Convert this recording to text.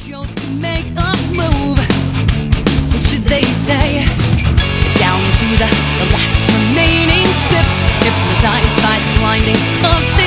It's yours to make a move. What should they say? Down to the last remaining sips. Hypnotized by the blinding of this